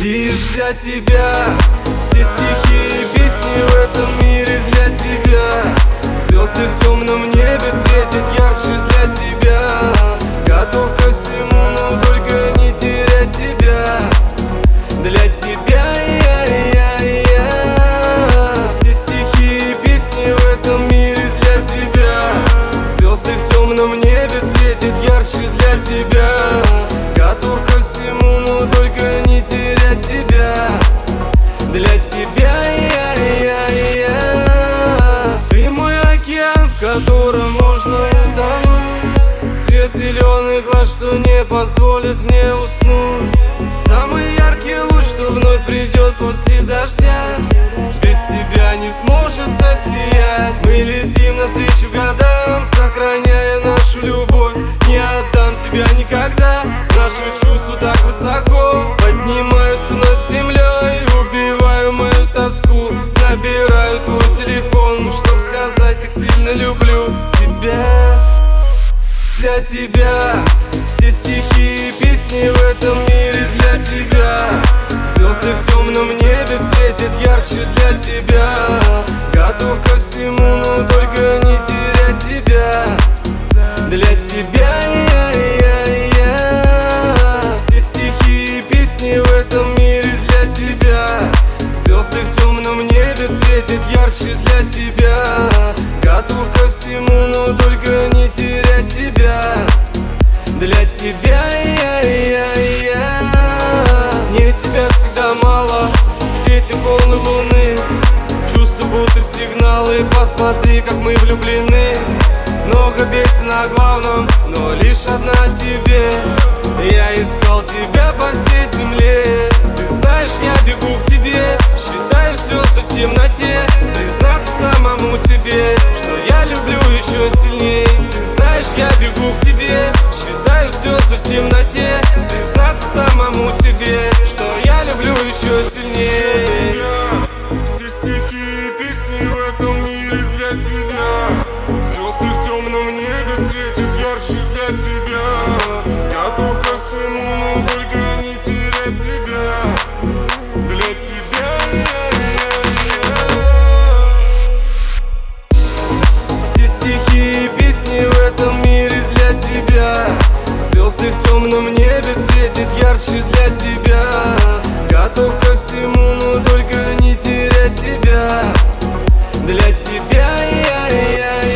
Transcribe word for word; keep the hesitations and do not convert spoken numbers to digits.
Лишь для тебя все стихи и песни в этом мире для тебя. Звезды в темном небе светят ярче для тебя. Готов ко всему, но только не терять тебя. Для тебя я, я, я. Все стихи и песни в этом мире для тебя. Звезды в темном небе светят ярче для тебя. Готов ко всему, но только не терять тебя. Для тебя я, я, я. Ты мой океан, в котором можно утонуть. Цвет зеленый глаз, что не позволит мне уснуть. Самый яркий луч, что вновь придет после дождя. Без тебя не сможет засиять. Мы летим навстречу годам, сохраняя нашу любовь. Не отдам тебя никогда. Наши чувства так высоко поднимаются над землей. Убиваю мою тоску. Набираю твой телефон, чтоб сказать, как сильно люблю тебя. Для тебя все стихи и песни в этом мире для тебя. Звезды в темном небе светят ярче для тебя. Готов ко всему, но только не терять тебя. Для тебя я, я, я. Все стихи и песни в этом мире для тебя. Звезды в темном небе светят ярче для тебя. Готов ко всему, но только не терять тебя. Для тебя я, я, я. Мне тебя всегда мало в свете полной луны. Чувства будто сигналы, посмотри, как мы влюблены. Много песен о главном, но лишь одна о тебе. Я искал тебя по всей земле. Ты знаешь, я бегу к тебе, считаю звезды в темноте. Признаться самому себе, что я люблю еще сильнее. Ты знаешь, я бегу к тебе, считаю звезды в темноте. Признаться самому себе, что я люблю еще сильнее. Все стихи и песни в этом мире для тебя. Звезды в темном небе светят ярче для тебя. Готов ко всему, но только не терять тебя. Для тебя я, я, я. Все стихи и песни в этом мире для тебя. Звезды в темном небе светят ярче для тебя. Готов ко всему, но только не терять тебя. Для тебя я, я,